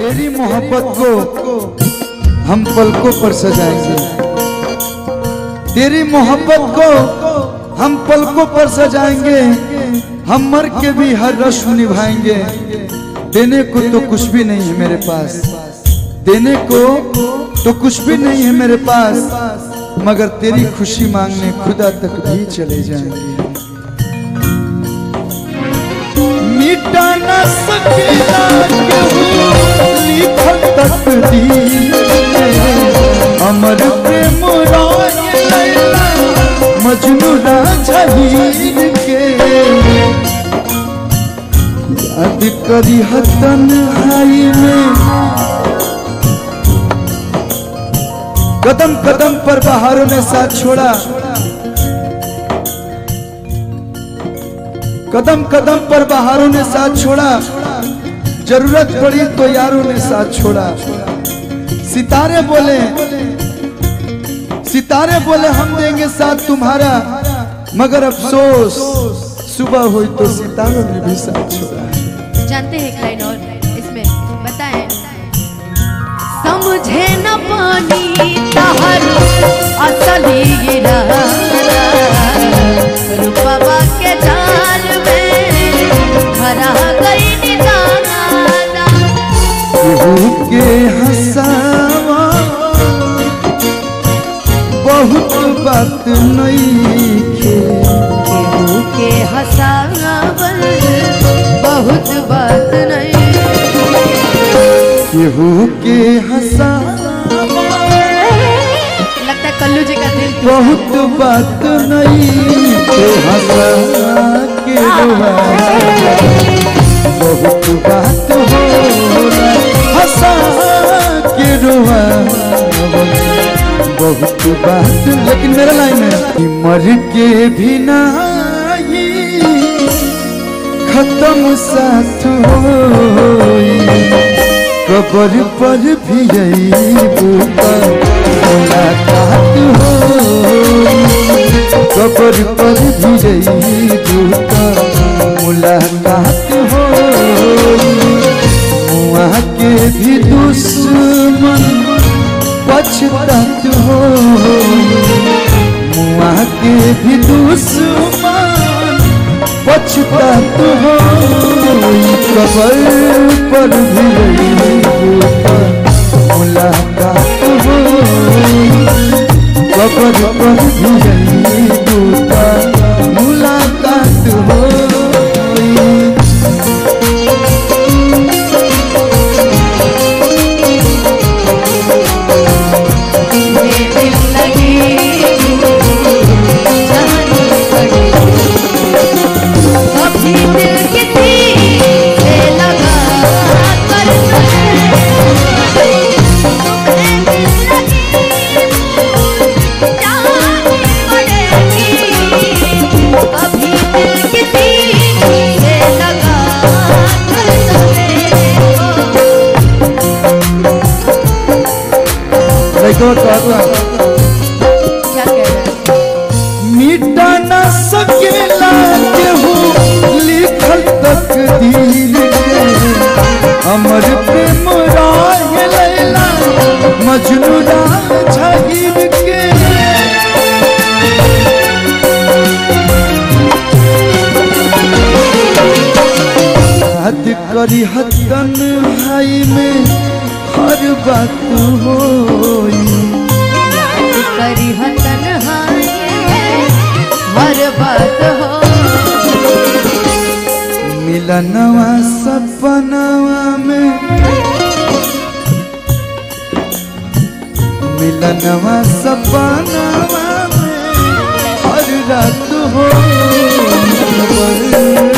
तेरी मोहब्बत को हम पलकों पर सजाएंगे, तेरी मोहब्बत को हम पलकों पर सजाएंगे, हम मर के भी हर रस्म निभाएंगे। देने को तो कुछ भी नहीं है मेरे पास, देने को तो कुछ भी नहीं है मेरे पास, मगर तेरी खुशी मांगने खुदा तक भी चले जाएंगे। मिटा न सकेगा लिखल तकदीर अमर प्रेम मजनू राजा हीर के। याद करी तन्हाई में कदम कदम पर बहारों ने साथ छोड़ा, कदम कदम पर बहारों ने साथ छोड़ा, जरूरत पड़ी तो यारों ने साथ छोड़ा। सितारे बोले हम देंगे साथ तुम्हारा, मगर अफसोस सुबह हुई तो सितारों ने भी साथ छोड़ा। जानते हैं एक लाइन और इसमें बताएं। समझे न पानी तहर असली गिरा रूपवा के जाल में हरा गई निदाना के हंसावा बहुत बात नहीं के हंसावल बहुत बात नहीं, केहू के हंसा लगता है कल्लू जी का दिल बहुत बात नहीं के हंसा के बहुत बात हो हंसा के रोआ बहुत बात। लेकिन मेरा लाइन है मर के भी नहीं खत्म साथ होई, कबर पर भी यही मुलाकात होई, कबर पर भी यही मुलाकात होई। मुआ के भी दुश्मन पछतात होई, मुआ के भी दुश्मन पछतात होई, कबर पर भी मुलाकात होई, कबर पर भी मुलाकात होई। मिटा न सकेला केहू लिखल तकदीर के अमर प्रेम राह लैला मजनू राजा हीर के। याद करी तन्हाई में हर बात होई, करी तन्हाई में हर बात हो। मिलनवा सपनवा में, मिलनवा सपनवा में हर रात हो।